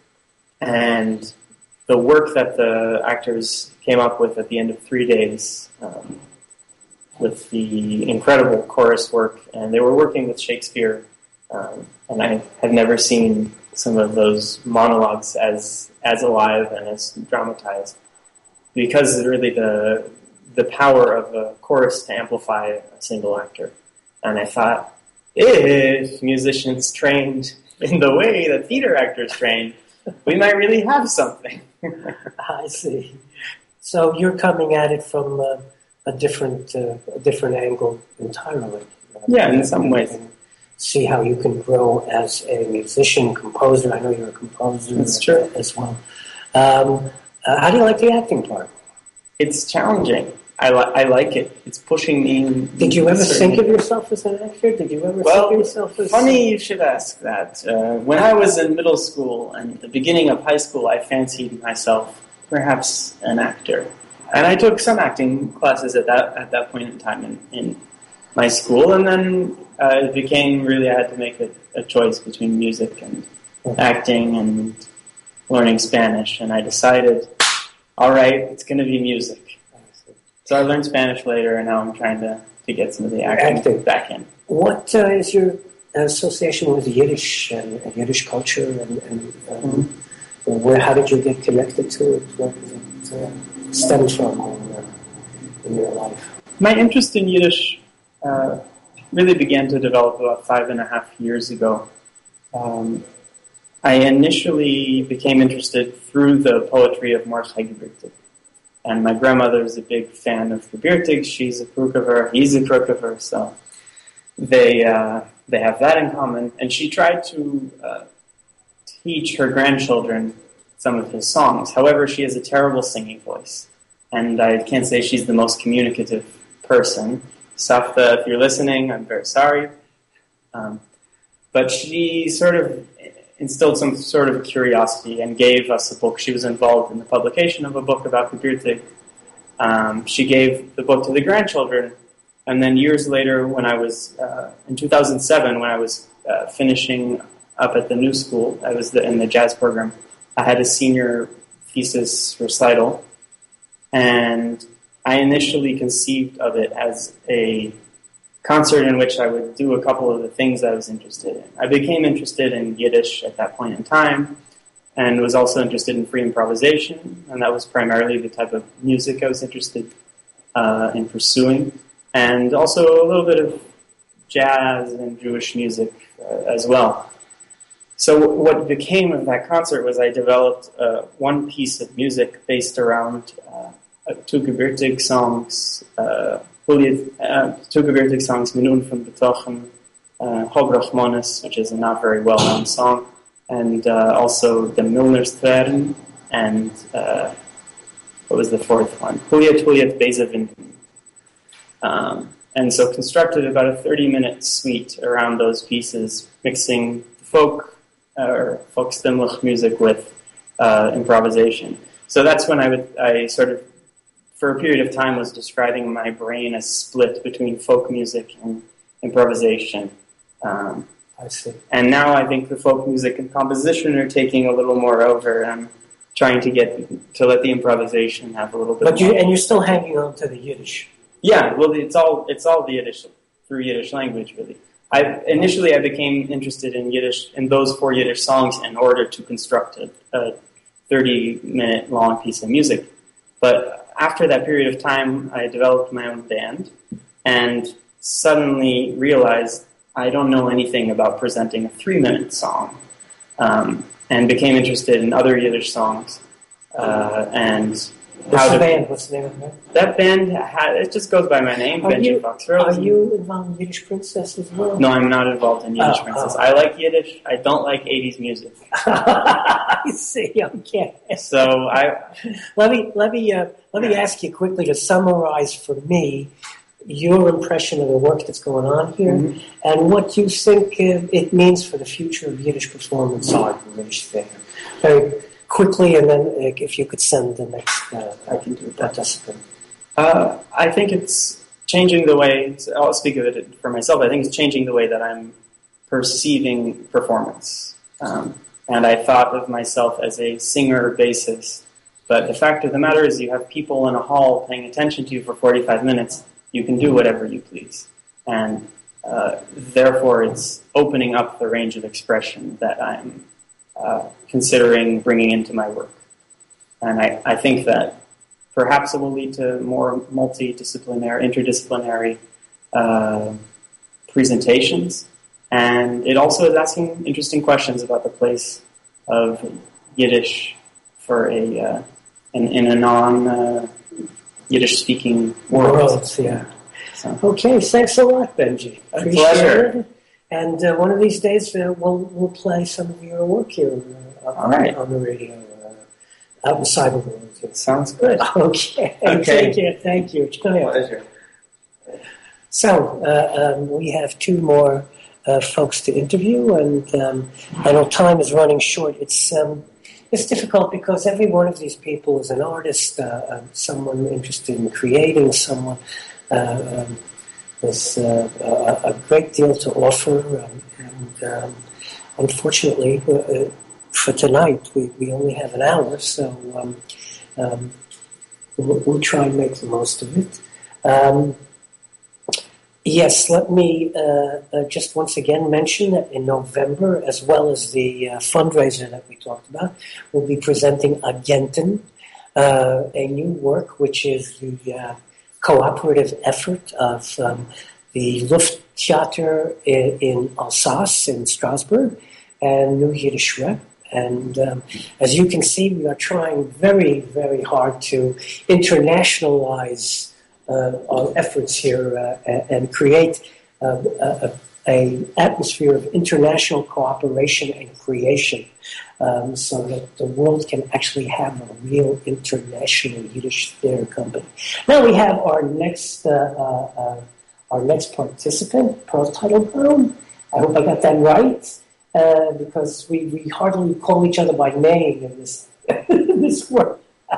and the work that the actors came up with at the end of three days, um, with the incredible chorus work, and they were working with Shakespeare, um, and I had never seen some of those monologues as as alive and as dramatized, because really the the power of a chorus to amplify a single actor. And I thought, if musicians trained in the way that theater actors train, we might really have something. I see. So you're coming at it from uh, a different uh, a different angle entirely. Uh, yeah, in some ways. See how you can grow as a musician, composer. I know you're a composer. That's true. As well. Um, uh, how do you like the acting part? It's challenging. I, li- I like it. It's pushing me. In, Did you ever certain... think of yourself as an actor? Did you ever well, think of yourself as... funny you should ask that. Uh, when I was in middle school and at the beginning of high school, I fancied myself perhaps an actor. And I took some acting classes at that at that point in time in, in my school, and then uh, it became really I had to make a, a choice between music and acting and learning Spanish, and I decided, all right, it's going to be music. So I learned Spanish later, and now I'm trying to, to get some of the acting, acting. back in. What uh, is your association with Yiddish and, and Yiddish culture, and, and um, mm-hmm. where? How did you get connected to it? Where does it uh, stem from in, uh, in your life? My interest in Yiddish uh, really began to develop about five and a half years ago. Um, I initially became interested through the poetry of Mordechai Gebirtig. And my grandmother is a big fan of Gebirtig. She's a Krukover, he's a Krukover, so they uh, they have that in common. And she tried to uh, teach her grandchildren some of his songs. However, she has a terrible singing voice, and I can't say she's the most communicative person. Safta, if you're listening, I'm very sorry. Um, but she sort of instilled some sort of curiosity and gave us a book. She was involved in the publication of a book about Gebirtig. Um, she gave the book to the grandchildren, and then years later, when I was, uh, in two thousand seven, when I was uh, finishing up at the New School, I was the, in the jazz program, I had a senior thesis recital, and I initially conceived of it as a concert in which I would do a couple of the things I was interested in. I became interested in Yiddish at that point in time, and was also interested in free improvisation, and that was primarily the type of music I was interested uh, in pursuing, and also a little bit of jazz and Jewish music uh, as well. So what became of that concert was I developed uh, one piece of music based around uh, two Gebirtig songs, uh, Uh, two Gebirtig songs, Minun von Betochen, uh, Hobrach Mones, which is a not very well-known song, and uh, also the Milner's Tvern, and uh, what was the fourth one? Huliet Huliet Bezavinden. Um, and so constructed about a thirty-minute suite around those pieces, mixing folk uh, or folkstimmlich music with uh, improvisation. So that's when I would I sort of for a period of time was describing my brain as split between folk music and improvisation. Um, I see. And now I think the folk music and composition are taking a little more over. I'm trying to get to let the improvisation have a little bit. But you more. and you're still hanging on to the Yiddish. Yeah, well, it's all it's all the Yiddish through Yiddish language, really. I initially I became interested in Yiddish in those four Yiddish songs in order to construct a, a thirty-minute long piece of music, but after that period of time, I developed my own band and suddenly realized I don't know anything about presenting a three-minute song, um, and became interested in other Yiddish songs uh, and What's how the to- band? What's the name of the band? That band, ha- it just goes by my name, Are Benji you, Fox-Rose. are you involved in Yiddish Princess as well? No, I'm not involved in Yiddish Oh, Princess. oh. I like Yiddish. I don't like eighties music. I see. Okay. So I, Let me let me uh, let me ask you quickly to summarize for me your impression of the work that's going on here, Mhm. and what you think uh, it means for the future of Yiddish performance art and Yiddish theater. Very quickly, and then uh, if you could send the next uh, I can do that. participant. Uh, I think it's changing the way, I'll speak of it for myself, I think it's changing the way that I'm perceiving performance. Um, and I thought of myself as a singer bassist, but the fact of the matter is you have people in a hall paying attention to you for forty-five minutes, you can do whatever you please. And uh, therefore it's opening up the range of expression that I'm uh, considering bringing into my work. And I, I think that perhaps it will lead to more multidisciplinary, interdisciplinary uh, presentations. And it also is asking interesting questions about the place of Yiddish for a uh, in, in a non uh, Yiddish speaking world. Worlds, yeah. So, Okay, thanks a lot, Benji. A Appreciate pleasure. it. And uh, one of these days uh, we'll we'll play some of your work here uh, up All right. on the radio, uh, out in cyber world. sounds good. Okay. Okay. Take care. Thank you. Pleasure. So uh, um, we have two more uh, folks to interview, and um, I know time is running short. It's um, it's difficult because every one of these people is an artist, uh, uh, someone interested in creating, someone uh, um, with uh, a, a great deal to offer, um, and um, unfortunately, uh, for tonight we, we only have an hour, so um, um, we'll, we'll try and make the most of it. Um, Yes, let me uh, uh, just once again mention that in November, as well as the uh, fundraiser that we talked about, we'll be presenting Agenten, uh, a new work which is the uh, cooperative effort of um, the Lufttheater in, in Alsace, in Strasbourg, and New Yiddish Rep. And um, as you can see, we are trying very, very hard to internationalize Uh, our efforts here uh, and create uh, a, a atmosphere of international cooperation and creation, um, so that the world can actually have a real international Yiddish theater company. Now we have our next uh, uh, uh, our next participant, Pearl Teitelbaum. I hope I got that right, uh, because we, we hardly call each other by name in this this work.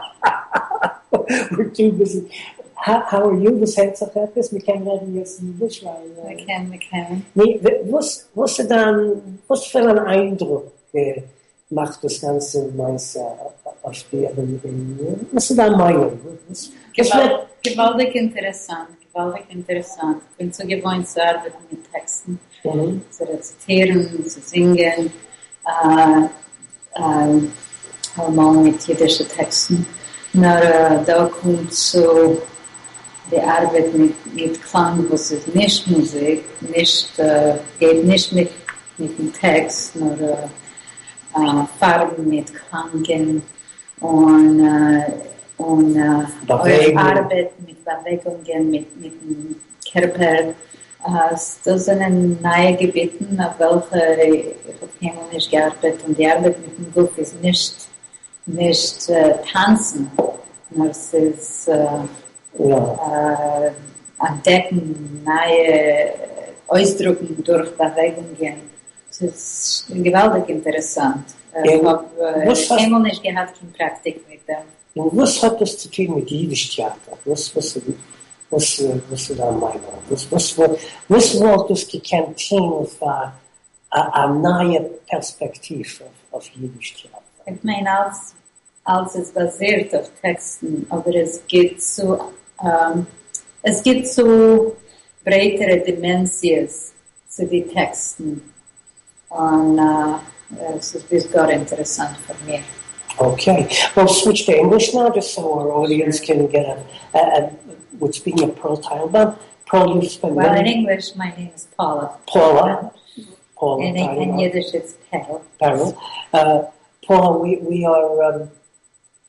We're too busy. How, how are you? Was het zich etwas? Wir kennen reden jetzt in Yiddish, weil... We can, we can. Nee, was, was, dann, was für einen Eindruck äh, macht das Ganze meins äh, auf die... Was ist deine Meinung? Was, was Gewalt, gewaltig interessant, gewaltig interessant. Ich bin so gewohnt zu arbeiten mit Texten, mhm. zu rezitieren, zu singen, äh, äh, allemaal mit jiddischen Texten. Maar äh, da kommt so die Arbeit mit, mit Klang, was ist nicht Musik, nicht, äh, geht nicht mit, mit dem Text, nur äh, äh, Farben mit Klangen und, äh, und äh, eure Arbeit mit Bewegungen, mit, mit dem Körper. Äh, das sind neue Gebiete, auf welche ich auf einmal nicht gearbeitet, und die Arbeit mit dem Buch ist nicht, nicht äh, tanzen, nur es ist äh, Ja. äh, entdecken, neue Ausdrücken durch Bewegungen. Es ist gewaltig interessant. Ja, Ich habe äh, was hast- immer nicht gehabt in Praktik mit dem. Und was hat das zu tun mit Yiddish Theater? Was, was, was, äh, was ist deine Meinung? Was, was, was, was wolltest du gekannt auf eine, eine neue Perspektive auf, auf Yiddish Theater? Ich meine, als, als es basiert auf Texten, aber es gibt so, ähm, es gibt so breitere Dimensionen zu den Texten. Und äh, es ist very interessant für mich. Okay. We'll switch to English now, just so our audience can get a, a, a we're speaking of Pearl Teitelbaum. Pearl, you've spent Well, in many... English, my name is Paula. Paula. Paula In, in Teitelbaum. Yiddish, it's Perl. Paula. Uh, Paula, we, we are... Um,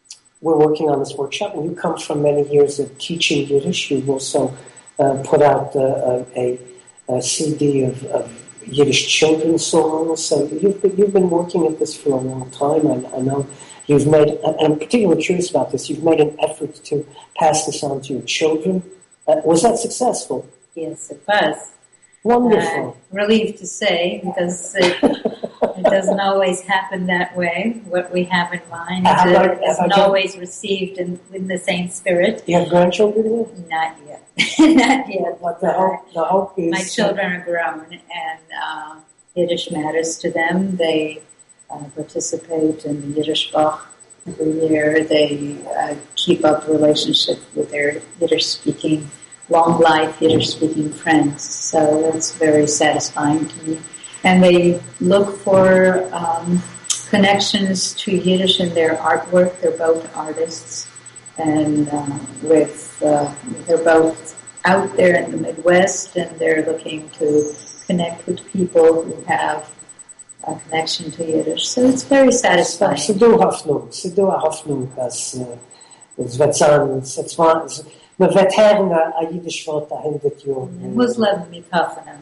we're working on this workshop, and you come from many years of teaching Yiddish. You've also uh, put out uh, a, a C D of, of Yiddish children's songs. So you've been, you've been working at this for a long time. I, I know you've made, and I'm particularly curious about this, you've made an effort to pass this on to your children. Uh, was that successful? Yes, it was. Wonderful. Uh, relieved to say, because it, it doesn't always happen that way. What we have in mind Have uh, I- have isn't I- always received in, in the same spirit. Do you have grandchildren yet? Not yet. Not yet. But the hope, the hope is... My children are grown, and uh, Yiddish matters to them. They uh, participate in the Yiddish Bach every year. They uh, keep up relationship with their Yiddish-speaking, long-life Yiddish-speaking friends. So it's very satisfying to me. And they look for um, connections to Yiddish in their artwork. They're both artists, and uh, with uh, they're both out there in the Midwest, and they're looking to connect with people who have a connection to Yiddish. So it's very satisfying. Sie du Hoffnung, sie du a Hoffnung, dass es wird sein, es war, man wird hören a Jiddisch Wort dahinter Jahren. Muss leben mit Hoffnung.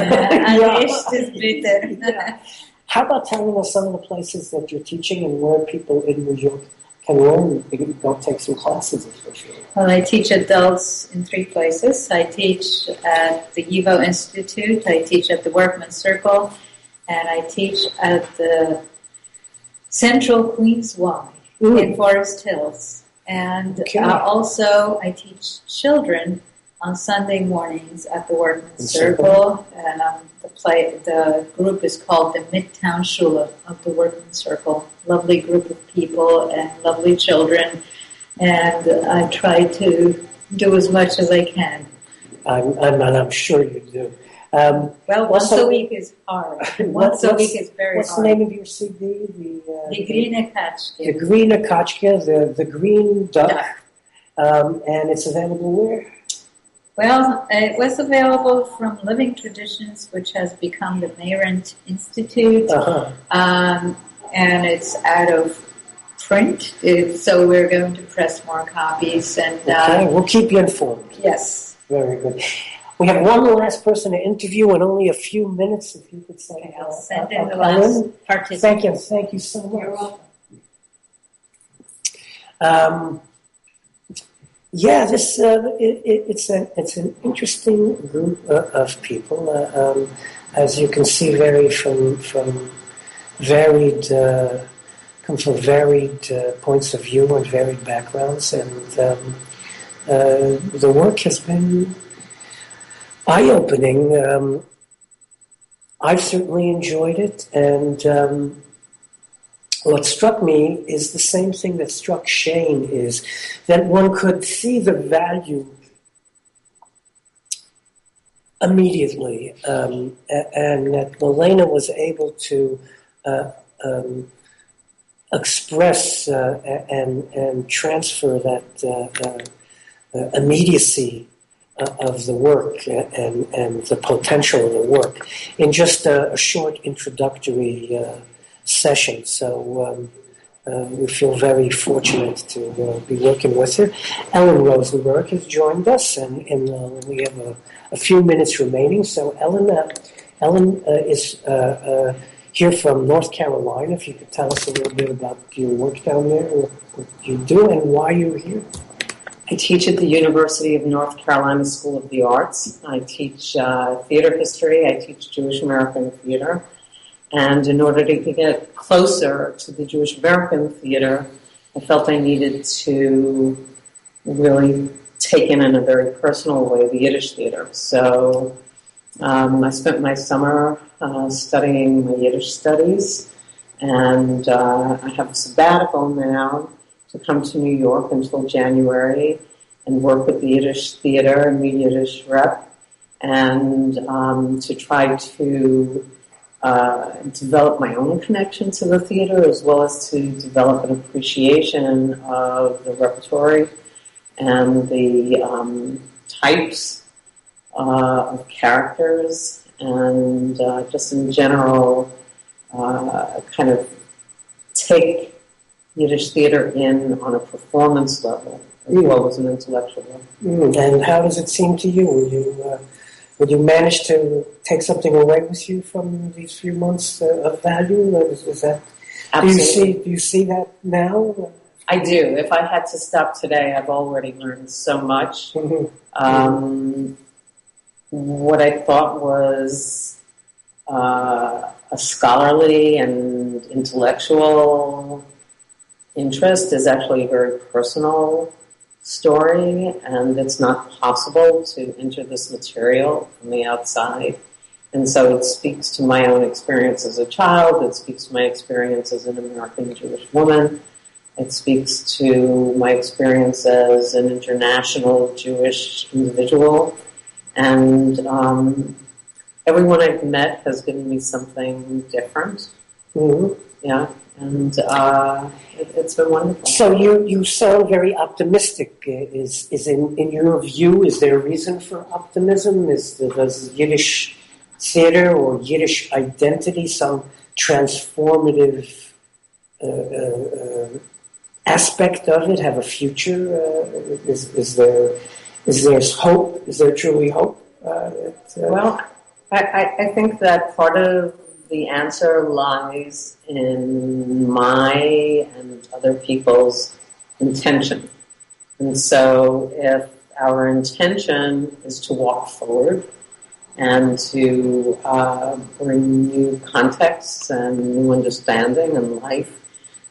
Ja. Echt ist bitter. How about telling us some of the places that you're teaching and where people in New York can learn? They can go take some classes if they feel. Well, I teach adults in three places. I teach at the YIVO Institute, I teach at the Workman Circle, and I teach at the Central Queens Y Mm. in Forest Hills. And Okay. uh, also I teach children on Sunday mornings at the Workman In Circle. And um, the play, the group is called the Midtown Shula of the Workman Circle. Lovely group of people and lovely children. And I try to do as much as I can. I'm, I'm, and I'm sure you do. Um, Well, What's once the- a week is hard. what- Once a what's- week is very What's hard. the name of your C D? The, uh, The Green The Kachke. Green Akachka, the, the Green Duck. Duck. Um, and it's available where? Well, it was available from Living Traditions, which has become the Mayrant Institute, Uh-huh. um, and it's out of print. It, so we're going to press more copies. And Okay, uh, we'll keep you informed. yes, Very good. We have one last person to interview in only a few minutes. If you could say, okay, I'll uh, send uh, in the uh, last Ellen. participant. Thank you, thank you so much. You're welcome. Um, yeah, this uh, it, it, it's an it's an interesting group uh, of people. Uh, um, as you can see, vary from from varied uh, come from varied uh, points of view and varied backgrounds, and um, uh, the work has been eye-opening. Um, I've certainly enjoyed it, and um, what struck me is the same thing that struck Shane, is that one could see the value immediately, um, and that Milena was able to uh, um, express uh, and and transfer that uh, uh, uh, immediacy uh, of the work and and the potential of the work in just a, a short introductory uh, session. So um, uh, we feel very fortunate to uh, be working with her. Ellen Rosenberg has joined us, and, and uh, we have a, a few minutes remaining. So Ellen, uh, Ellen uh, is uh, uh, here from North Carolina. If you could tell us a little bit about your work down there, what, what you do, and why you're here. I teach at the University of North Carolina School of the Arts. I teach uh, theater history. I teach Jewish American theater. And in order to get closer to the Jewish American theater, I felt I needed to really take in in a very personal way the Yiddish theater. So um, I spent my summer uh, studying my Yiddish studies, and uh, I have a sabbatical now to come to New York until January and work with the Yiddish theater and the Yiddish rep, and um, to try to uh, develop my own connection to the theater, as well as to develop an appreciation of the repertory and the um, types uh, of characters, and uh, just in general uh, kind of take Yiddish theater in on a performance level as mm. well as an intellectual level. Mm. And how does it seem to you? Will you, uh, will you manage to take something away with you from these few months uh, of value? Is, is that, do you see, do you see that now? I do. If I had to stop today, I've already learned so much. Mm-hmm. Um, what I thought was uh, a scholarly and intellectual interest is actually a very personal story, and it's not possible to enter this material from the outside. And so it speaks to my own experience as a child, it speaks to my experience as an American Jewish woman, it speaks to my experience as an international Jewish individual, and um, everyone I've met has given me something different. Mm-hmm. Yeah, and uh, it, it's been wonderful. So you, you sound very optimistic. Is is in, in your view, is there a reason for optimism? Is does Yiddish theater or Yiddish identity some transformative uh, uh, aspect of it have a future? Uh, is is there is there hope? Is there truly hope? Uh, that, uh, well, I, I think that part of the answer lies in my and other people's intention. And so if our intention is to walk forward and to uh, bring new contexts and new understanding and life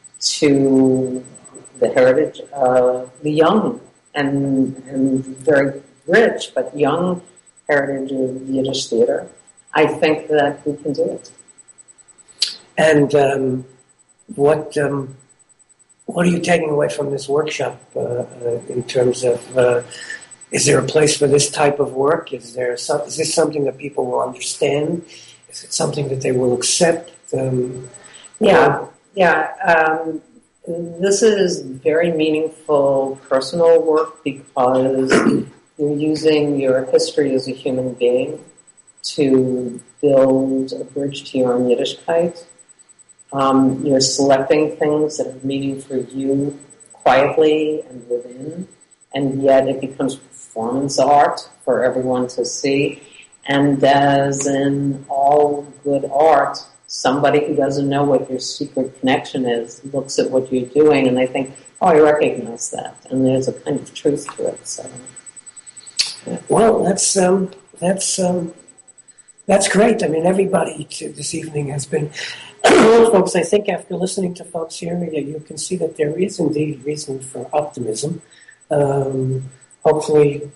to the heritage of the young and, and very rich but young heritage of Yiddish theater, I think that we can do it. And um, what um, what are you taking away from this workshop uh, uh, in terms of, uh, is there a place for this type of work? Is there some, is this something that people will understand? Is it something that they will accept? Um, yeah, yeah. Um, this is very meaningful personal work because you're using your history as a human being to build a bridge to your own Yiddishkeit. Um, you're selecting things that are meaning for you quietly and within, and yet it becomes performance art for everyone to see. And as in all good art, somebody who doesn't know what your secret connection is looks at what you're doing and they think, oh, I recognize that. And there's a kind of truth to it. So, yeah. Well, that's um, that's um, that's great. I mean, everybody to this evening has been... Well, folks, I think after listening to folks here, you can see that there is indeed reason for optimism. Um, hopefully,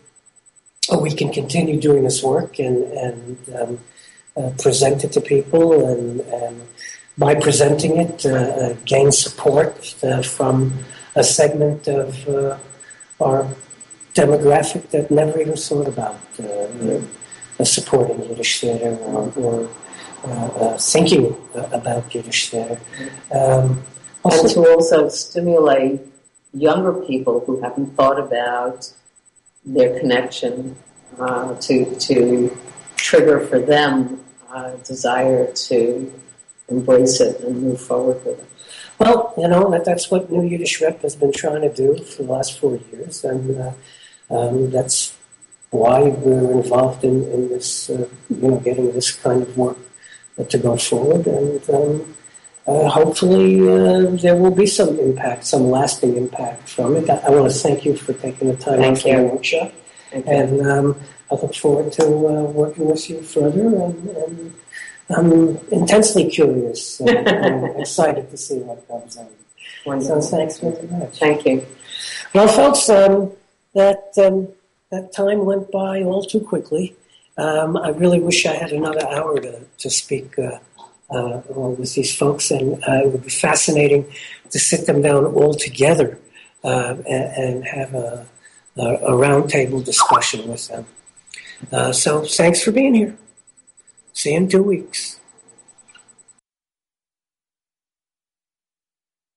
we can continue doing this work and, and um, uh, present it to people, and, and by presenting it, uh, uh, gain support uh, from a segment of uh, our demographic that never even thought about uh, uh, supporting Yiddish theater or, or Uh, uh, thinking uh, about Yiddish theater. Um, and to also stimulate younger people who haven't thought about their connection uh, to to trigger for them uh, desire to embrace it and move forward with it. Well, you know, that, that's what New Yiddish Rep has been trying to do for the last four years, and uh, um, that's why we're involved in, in this, uh, you know, getting this kind of work to go forward, and um, uh, hopefully uh, there will be some impact, some lasting impact from it. I, I want to thank you for taking the time out for the workshop, and um, I look forward to uh, working with you further, and, and I'm intensely curious and, and excited to see what comes out. So thanks very much. Thank you. Well, folks, um, that, um, that time went by all too quickly. Um, I really wish I had another hour to, to speak uh, uh, with these folks, and uh, it would be fascinating to sit them down all together uh, and, and have a, a, a roundtable discussion with them. Uh, so thanks for being here. See you in two weeks.